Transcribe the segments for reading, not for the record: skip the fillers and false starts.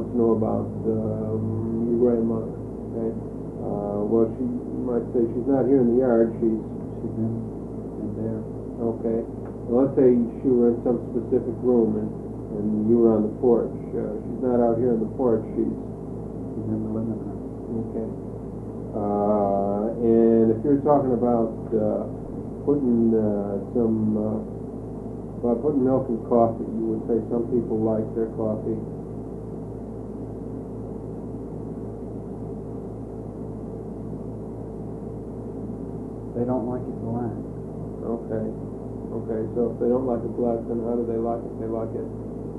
wants to know about your grandmother. Okay. Well, she might say she's not here in the yard. She's in there. okay. Well, let's say she were in some specific room and you were on the porch. She's not out here on the porch. She's in the living room. Okay. And if you're talking about putting putting milk in coffee, you would say some people like their coffee. They don't like it black. Okay. Okay, so if they don't like it black, then how do they like it? They like it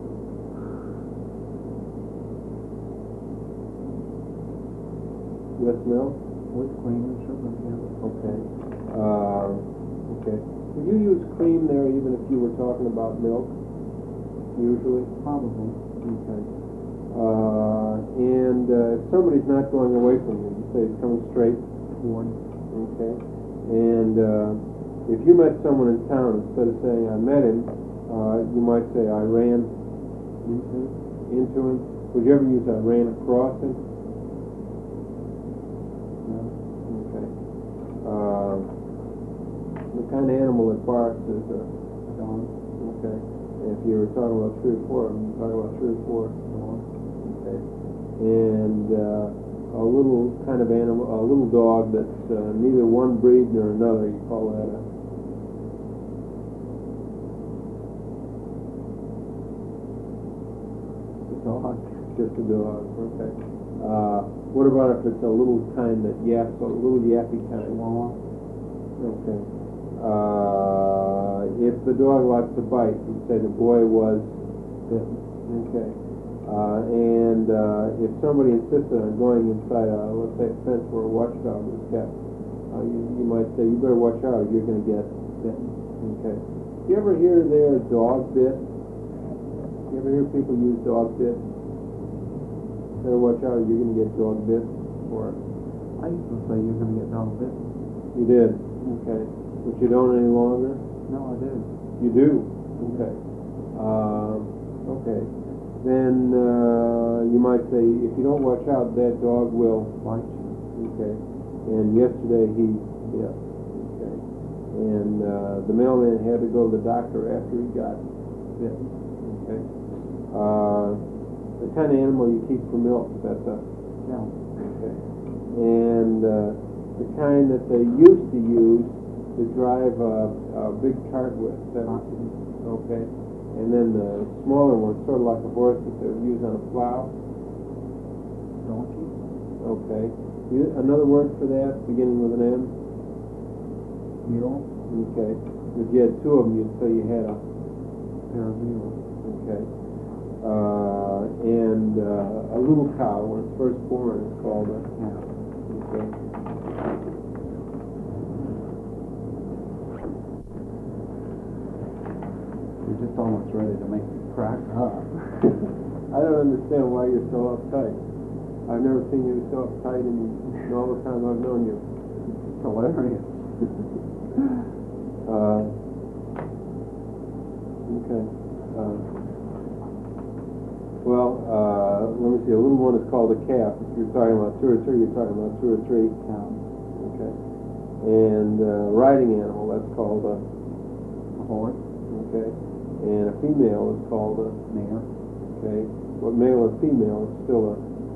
with milk? With cream and sugar, yeah. Okay. Okay. Would you use cream there even if you were talking about milk? Usually? Probably. Okay. And if somebody's not going away from you, you say it's coming straight? Toward. Okay. And if you met someone in town, instead of saying I met him, you might say I ran into him. Would you ever use I ran across him? No. Okay. The kind of animal that barks is a Dog. okay. And if you were talking about 3 or 4 of them, you're talking about 3 or 4. Dog. Okay. And a little kind of animal, a little dog that's neither one breed nor another, you call that a Dog. just a dog. Okay. What about if it's a little kind that yaps, a little yappy kind? Chihuahua. Okay. If the dog likes to bite, you say the boy was Bitten. okay. And if somebody insisted on going inside let's say a fence where a watchdog was kept, you might say, you better watch out or you're going to get bitten. Okay. You ever hear there dog bit? You ever hear people use dog bit? Better watch out or you're going to get dog bit? Or I used to say you're going to get dog bitten. you did? Okay. But you don't any longer? No, I do. You do? Okay. Okay. Then you might say, if you don't watch out, that dog will Bite you. okay. And yesterday he bit. Okay. And the mailman had to go to the doctor after he got bit. Okay. The kind of animal you keep for milk, that's a Yeah. okay. And the kind that they used to use to drive a big cart with. That's, okay. And then the smaller one, sort of like a horse that they would use on a plow. Donkey. Okay. Another word for that, beginning with an M? Mule. Okay. If you had 2 of them, you'd say you had a Pair of mules. okay. And a little cow, when it's first born, is called a Yeah. okay. You're just almost ready to make me crack up. I don't understand why you're so uptight. I've never seen you so uptight in all the time I've known you. It's hilarious. Okay. Let me see. A little one is called a calf. If you're talking about 2 or 3, you're talking about 2 or 3 cows. Okay. And riding animal, that's called a Horse. okay. And a female is called a Mare. okay. But male or female is still a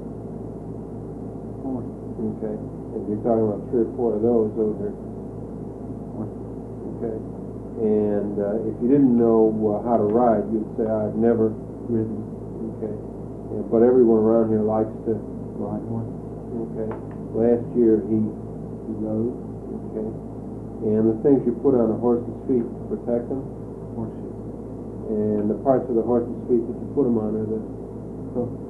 Horse. okay. If you're talking about 3 or 4 of those are Horse. okay. And if you didn't know how to ride, you'd say I've never Ridden. okay. Yeah, but everyone around here likes to Ride horse. okay. Last year he rode okay. And the things you put on a horse's feet to protect them. Horseshoe. And the parts of the horse's feet that you put them on are the Hoof.